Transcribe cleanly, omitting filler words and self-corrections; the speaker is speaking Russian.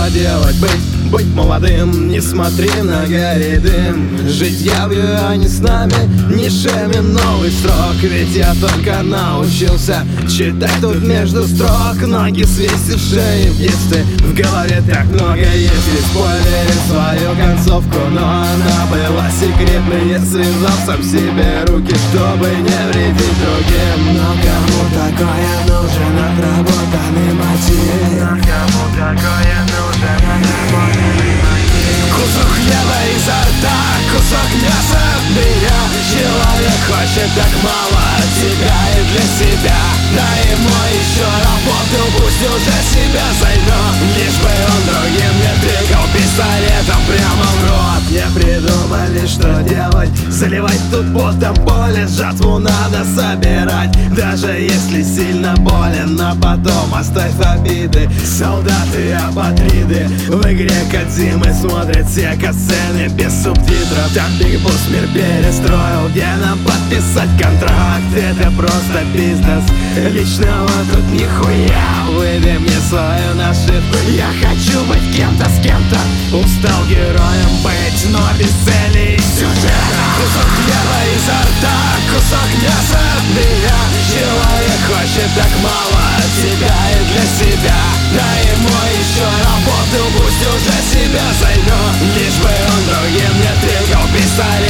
что делать, быть молодым. Не смотри на горит дым. Жить явью, а не с нами, нишами новый строк. Ведь я только научился читать тут между строк. Ноги свесившие в детстве, в голове так много есть. Ведь спойлерит свою концовку, но она была секретной. Я связал сам себе руки, чтобы не вредить другим. Но кому такое нужен отработанный мотив? Но кому такое нужен отработанный мотив? Кусок хлеба изо рта, кусок мяса от меня. Человек хочет так мало от тебя и для себя. Дай ему еще работу, пусть уже себя займет. Лишь бы он другим не тыкал пистолетом прямо в рот. Не придумали, что делать, заливать тут потом боль. Жатву надо собирать, даже если сильно болен. А потом оставь обиды, солдаты апатриды. В игре Кодзимы смотрят все катсцены без субтитров. Там Биг Босс мир перестроил, где нам подписать контракт. Это просто бизнес, личного тут нихуя. Выбей мне свою нашивку, я хочу быть кем-то с кем-то. Устал героем быть, но без цели и сюжета. Кусок хлеба изо рта, кусок мяса от меня. Человек хочет так мало от тебя и для себя. Дай ему еще работу, пусть уже себя займет. Лишь бы он другим не тыкал пистолет